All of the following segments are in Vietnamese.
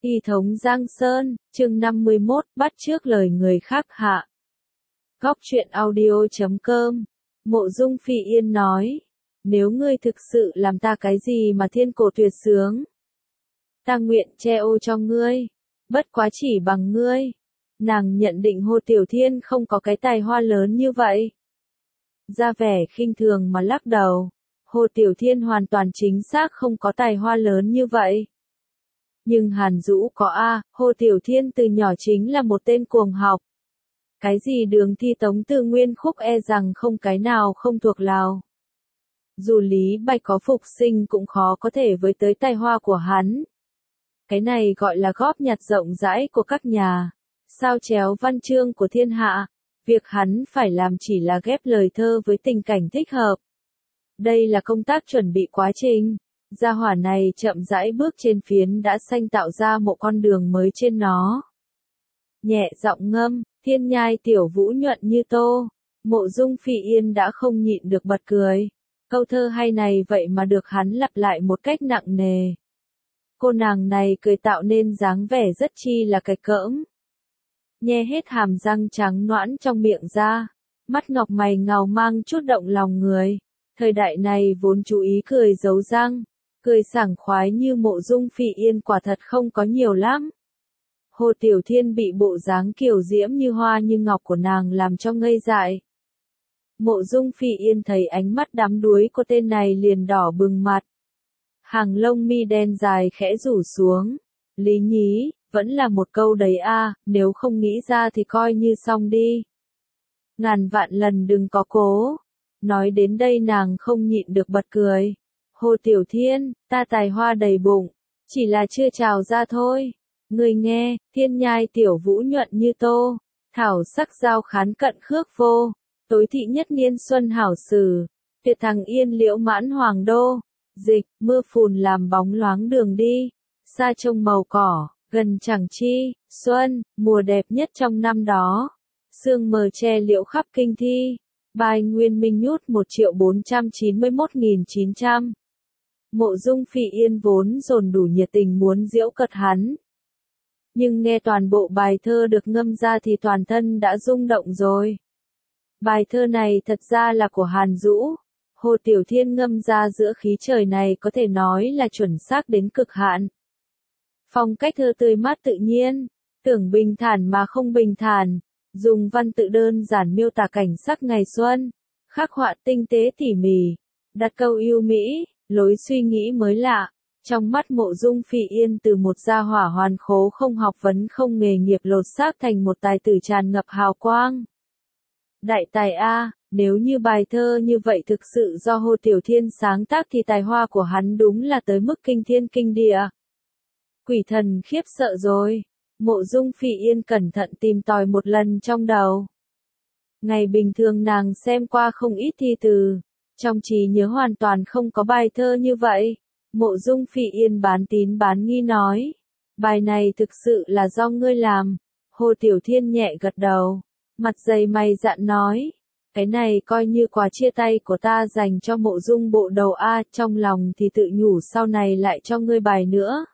Y thống Giang Sơn, chương 51, bắt chước lời người khác hạ. Góc truyện audio.com. Mộ Dung Phi Yên nói, nếu ngươi thực sự làm ta cái gì mà thiên cổ tuyệt sướng, ta nguyện che ô cho ngươi, bất quá chỉ bằng ngươi. Nàng nhận định Hồ Tiểu Thiên không có cái tài hoa lớn như vậy. Ra vẻ khinh thường mà lắc đầu, Hồ Tiểu Thiên hoàn toàn chính xác không có tài hoa lớn như vậy. Nhưng Hàn Dũ có a, Hồ Tiểu Thiên từ nhỏ chính là một tên cuồng học. Cái gì đường thi tống từ nguyên khúc e rằng không cái nào không thuộc lào. Dù Lý Bạch có phục sinh cũng khó có thể với tới tài hoa của hắn. Cái này gọi là góp nhặt rộng rãi của các nhà sao chéo văn chương của thiên hạ. Việc hắn phải làm chỉ là ghép lời thơ với tình cảnh thích hợp. Đây là công tác chuẩn bị quá trình. Gia hỏa này chậm rãi bước trên phiến đã xanh tạo ra một con đường mới trên nó. Nhẹ giọng ngâm, thiên nhai tiểu vũ nhuận như tô. Mộ Dung Phi Yên đã không nhịn được bật cười. Câu thơ hay này vậy mà được hắn lặp lại một cách nặng nề. Cô nàng này cười tạo nên dáng vẻ rất chi là cạch cỡm. Nhe hết hàm răng trắng nõn trong miệng ra. Mắt ngọc mày ngào mang chút động lòng người. Thời đại này vốn chú ý cười giấu răng. Cười sảng khoái như Mộ Dung Phi Yên quả thật không có nhiều lắm. Hồ Tiểu Thiên bị bộ dáng kiều diễm như hoa như ngọc của nàng làm cho ngây dại. Mộ Dung Phi Yên thấy ánh mắt đắm đuối của tên này liền đỏ bừng mặt. Hàng lông mi đen dài khẽ rủ xuống. Lý nhí, vẫn là một câu đấy a, nếu không nghĩ ra thì coi như xong đi. Ngàn vạn lần đừng có cố. Nói đến đây nàng không nhịn được bật cười. Hồ Tiểu Thiên, ta tài hoa đầy bụng, chỉ là chưa trào ra thôi. Người nghe, thiên nhai tiểu vũ nhuận như tô, thảo sắc giao khán cận khước vô, tối thị nhất niên xuân hảo sử, tuyệt thằng yên liễu mãn hoàng đô, dịch, mưa phùn làm bóng loáng đường đi, xa trông màu cỏ, gần chẳng chi, xuân, mùa đẹp nhất trong năm đó, sương mờ che liễu khắp kinh thi, bài nguyên minh nhút 1.491.900. Mộ Dung Phi Yên vốn dồn đủ nhiệt tình muốn giễu cợt hắn. Nhưng nghe toàn bộ bài thơ được ngâm ra thì toàn thân đã rung động rồi. Bài thơ này thật ra là của Hàn Dũ. Hồ Tiểu Thiên ngâm ra giữa khí trời này có thể nói là chuẩn xác đến cực hạn. Phong cách thơ tươi mát tự nhiên, tưởng bình thản mà không bình thản, dùng văn tự đơn giản miêu tả cảnh sắc ngày xuân, khắc họa tinh tế tỉ mỉ, đặt câu yêu mỹ. Lối suy nghĩ mới lạ, trong mắt Mộ Dung Phi Yên từ một gia hỏa hoàn khố không học vấn không nghề nghiệp lột xác thành một tài tử tràn ngập hào quang. Đại tài A, nếu như bài thơ như vậy thực sự do Hồ Tiểu Thiên sáng tác thì tài hoa của hắn đúng là tới mức kinh thiên kinh địa. Quỷ thần khiếp sợ rồi, Mộ Dung Phi Yên cẩn thận tìm tòi một lần trong đầu. Ngày bình thường nàng xem qua không ít thi từ. Trong trí nhớ hoàn toàn không có bài thơ như vậy. Mộ Dung Phi Yên bán tín bán nghi nói. Bài này thực sự là do ngươi làm. Hồ Tiểu Thiên nhẹ gật đầu. Mặt dày mày dạn nói. Cái này coi như quà chia tay của ta dành cho Mộ Dung bộ đầu A. Trong lòng thì tự nhủ sau này lại cho ngươi bài nữa.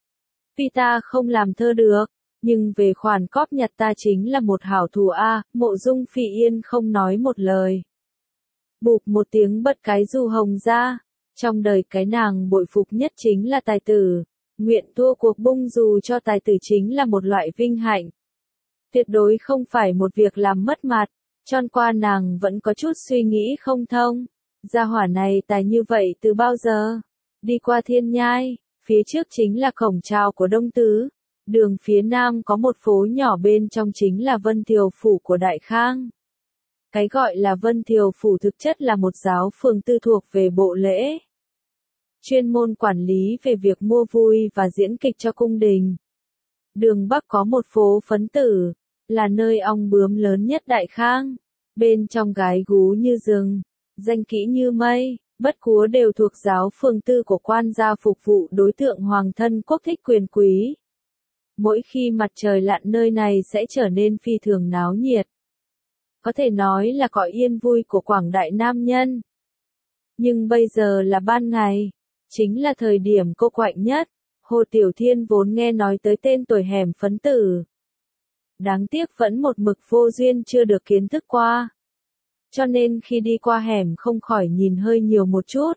Vì ta không làm thơ được. Nhưng về khoản cóp nhặt ta chính là một hảo thủ A. Mộ Dung Phi Yên không nói một lời. Bụp một tiếng bật cái du hồng ra. Trong đời cái nàng bội phục nhất chính là tài tử. Nguyện thua cuộc bung dù cho tài tử chính là một loại vinh hạnh. Tuyệt đối không phải một việc làm mất mặt. Tròn qua nàng vẫn có chút suy nghĩ không thông. Gia hỏa này tài như vậy từ bao giờ? Đi qua thiên nhai. Phía trước chính là cổng chào của Đông Tứ. Đường phía nam có một phố nhỏ bên trong chính là Vân Thiều Phủ của Đại Khang. Cái gọi là Vân Thiều Phủ thực chất là một giáo phường tư thuộc về bộ lễ. Chuyên môn quản lý về việc mua vui và diễn kịch cho cung đình. Đường Bắc có một phố Phấn Tử, là nơi ong bướm lớn nhất Đại Khang. Bên trong gái gú như rừng, danh kỹ như mây, bất cúa đều thuộc giáo phường tư của quan gia phục vụ đối tượng hoàng thân quốc thích quyền quý. Mỗi khi mặt trời lặn nơi này sẽ trở nên phi thường náo nhiệt. Có thể nói là cõi yên vui của quảng đại nam nhân. Nhưng bây giờ là ban ngày, chính là thời điểm cô quạnh nhất. Hồ Tiểu Thiên vốn nghe nói tới tên tuổi hẻm Phấn Tử. Đáng tiếc vẫn một mực vô duyên chưa được kiến thức qua. Cho nên khi đi qua hẻm không khỏi nhìn hơi nhiều một chút.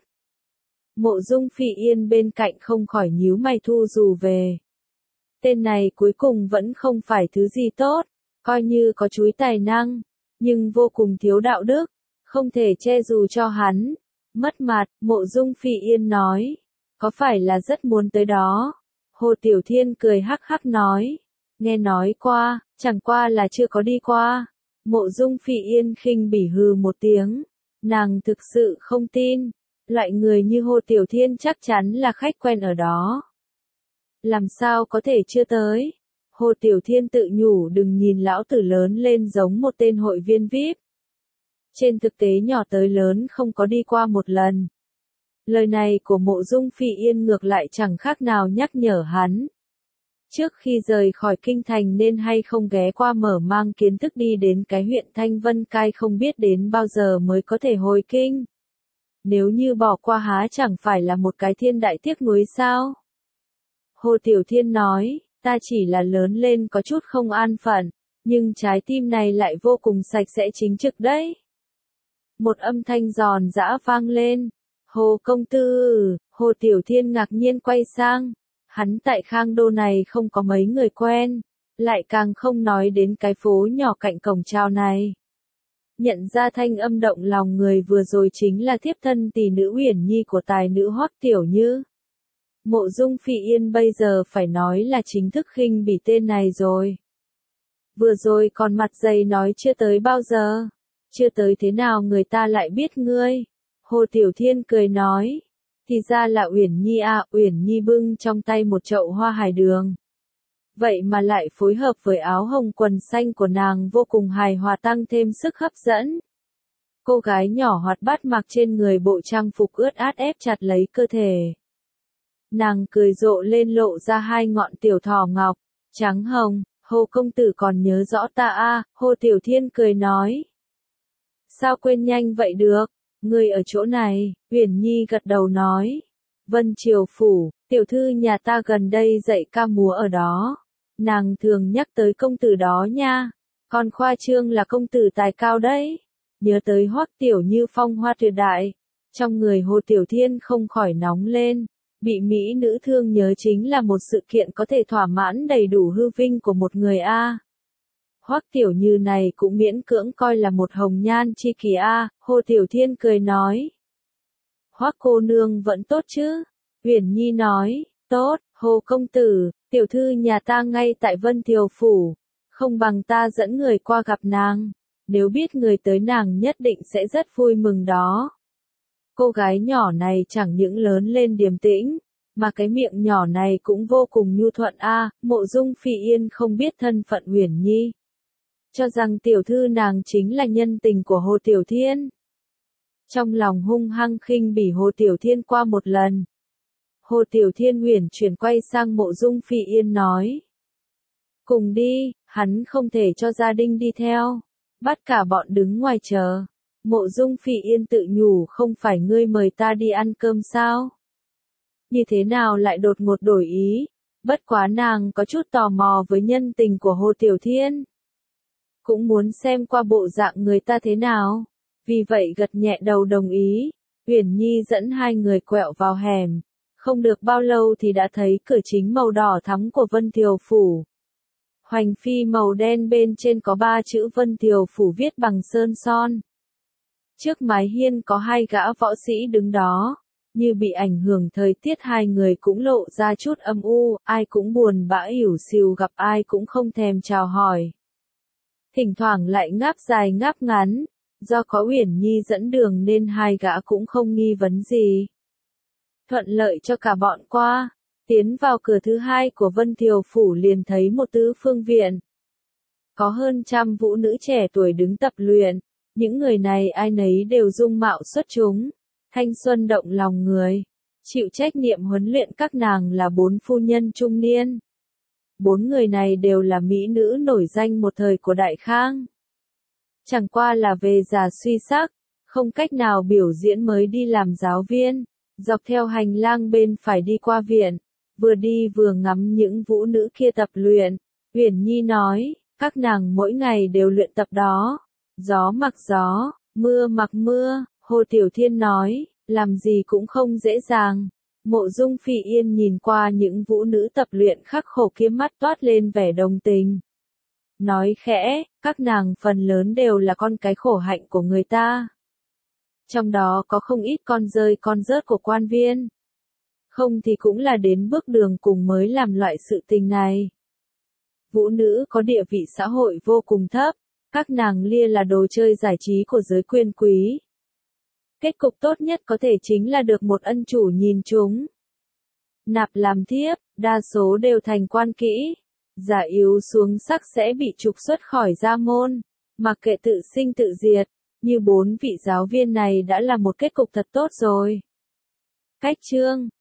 Mộ Dung Phỉ Yên bên cạnh không khỏi nhíu mày thu dù về. Tên này cuối cùng vẫn không phải thứ gì tốt, coi như có chúi tài năng, nhưng vô cùng thiếu đạo đức, không thể che dù cho hắn. Mất mặt, Mộ Dung Phỉ Yên nói, có phải là rất muốn tới đó? Hồ Tiểu Thiên cười hắc hắc nói, nghe nói qua, chẳng qua là chưa có đi qua. Mộ Dung Phỉ Yên khinh bỉ hừ một tiếng, nàng thực sự không tin, loại người như Hồ Tiểu Thiên chắc chắn là khách quen ở đó. Làm sao có thể chưa tới? Hồ Tiểu Thiên tự nhủ đừng nhìn lão tử lớn lên giống một tên hội viên VIP. Trên thực tế nhỏ tới lớn không có đi qua một lần. Lời này của Mộ Dung Phỉ Yên ngược lại chẳng khác nào nhắc nhở hắn. Trước khi rời khỏi kinh thành nên hay không ghé qua mở mang kiến thức đi đến cái huyện Thanh Vân Cai không biết đến bao giờ mới có thể hồi kinh. Nếu như bỏ qua há chẳng phải là một cái thiên đại tiếc nuối sao? Hồ Tiểu Thiên nói, ta chỉ là lớn lên có chút không an phận, nhưng trái tim này lại vô cùng sạch sẽ chính trực đấy. Một âm thanh giòn giã vang lên. Hồ công tử, Hồ Tiểu Thiên ngạc nhiên quay sang. Hắn tại Khang Đô này không có mấy người quen, lại càng không nói đến cái phố nhỏ cạnh cổng chào này. Nhận ra thanh âm động lòng người vừa rồi chính là thiếp thân tỷ nữ Uyển Nhi của tài nữ Hoắc Tiểu Như. Mộ Dung Phỉ Yên bây giờ phải nói là chính thức khinh bỉ tên này rồi. Vừa rồi còn mặt dày nói chưa tới bao giờ, chưa tới thế nào người ta lại biết ngươi. Hồ Tiểu Thiên cười nói, thì ra là Uyển Nhi à, Uyển Nhi bưng trong tay một chậu hoa hải đường. Vậy mà lại phối hợp với áo hồng quần xanh của nàng vô cùng hài hòa tăng thêm sức hấp dẫn. Cô gái nhỏ hoạt bát mặc trên người bộ trang phục ướt át ép chặt lấy cơ thể. Nàng cười rộ lên lộ ra hai ngọn tiểu thỏ ngọc, trắng hồng. Hồ công tử còn nhớ rõ ta à, Hồ Tiểu Thiên cười nói. Sao quên nhanh vậy được, ngươi ở chỗ này, Uyển Nhi gật đầu nói. Vân Triều Phủ, tiểu thư nhà ta gần đây dạy ca múa ở đó. Nàng thường nhắc tới công tử đó nha, còn khoa trương là công tử tài cao đấy. Nhớ tới Hoắc Tiểu Như phong hoa tuyệt đại, trong người Hồ Tiểu Thiên không khỏi nóng lên. Bị mỹ nữ thương nhớ chính là một sự kiện có thể thỏa mãn đầy đủ hư vinh của một người a. Hoắc Tiểu Như này cũng miễn cưỡng coi là một hồng nhan chi kỷ a. Hồ Tiểu Thiên cười nói. Hoắc cô nương vẫn tốt chứ? Uyển Nhi nói, tốt, Hồ công tử, tiểu thư nhà ta ngay tại Vân Thiều Phủ, không bằng ta dẫn người qua gặp nàng, nếu biết người tới nàng nhất định sẽ rất vui mừng đó. Cô gái nhỏ này chẳng những lớn lên điềm tĩnh, mà cái miệng nhỏ này cũng vô cùng nhu thuận a. Mộ Dung Phỉ Yên không biết thân phận Uyển Nhi, cho rằng tiểu thư nàng chính là nhân tình của Hồ Tiểu Thiên. Trong lòng hung hăng khinh bỉ Hồ Tiểu Thiên qua một lần. Hồ Tiểu Thiên uyển chuyển quay sang Mộ Dung Phỉ Yên nói. Cùng đi, hắn không thể cho gia đình đi theo. Bắt cả bọn đứng ngoài chờ. Mộ Dung Phỉ Yên tự nhủ không phải ngươi mời ta đi ăn cơm sao? Như thế nào lại đột ngột đổi ý? Bất quá nàng có chút tò mò với nhân tình của Hồ Tiểu Thiên. Cũng muốn xem qua bộ dạng người ta thế nào. Vì vậy gật nhẹ đầu đồng ý. Uyển Nhi dẫn hai người quẹo vào hẻm. Không được bao lâu thì đã thấy cửa chính màu đỏ thắm của Vân Thiều Phủ. Hoành phi màu đen bên trên có 3 chữ Vân Thiều Phủ viết bằng sơn son. Trước mái hiên có hai gã võ sĩ đứng đó. Như bị ảnh hưởng thời tiết hai người cũng lộ ra chút âm u, ai cũng buồn bã ỉu xìu gặp ai cũng không thèm chào hỏi. Thỉnh thoảng lại ngáp dài ngáp ngắn, do có Uyển Nhi dẫn đường nên hai gã cũng không nghi vấn gì. Thuận lợi cho cả bọn qua, tiến vào cửa thứ hai của Vân Thiều Phủ liền thấy một tứ phương viện. Có hơn 100 vũ nữ trẻ tuổi đứng tập luyện, những người này ai nấy đều dung mạo xuất chúng, thanh xuân động lòng người, chịu trách nhiệm huấn luyện các nàng là 4 phu nhân trung niên. 4 người này đều là mỹ nữ nổi danh một thời của Đại Khang. Chẳng qua là về già suy sắc, không cách nào biểu diễn mới đi làm giáo viên. Dọc theo hành lang bên phải đi qua viện, vừa đi vừa ngắm những vũ nữ kia tập luyện. Uyển Nhi nói, các nàng mỗi ngày đều luyện tập đó. Gió mặc gió, mưa mặc mưa, Hồ Tiểu Thiên nói, làm gì cũng không dễ dàng. Mộ Dung Phỉ Yên nhìn qua những vũ nữ tập luyện khắc khổ kia, mắt toát lên vẻ đồng tình. Nói khẽ, các nàng phần lớn đều là con cái khổ hạnh của người ta. Trong đó có không ít con rơi con rớt của quan viên. Không thì cũng là đến bước đường cùng mới làm loại sự tình này. Vũ nữ có địa vị xã hội vô cùng thấp, các nàng lia là đồ chơi giải trí của giới quyền quý. Kết cục tốt nhất có thể chính là được một ân chủ nhìn chúng, nạp làm thiếp, đa số đều thành quan kỹ. Giả yếu xuống sắc sẽ bị trục xuất khỏi gia môn, mặc kệ tự sinh tự diệt. Như 4 vị giáo viên này đã là một kết cục thật tốt rồi. Cách chương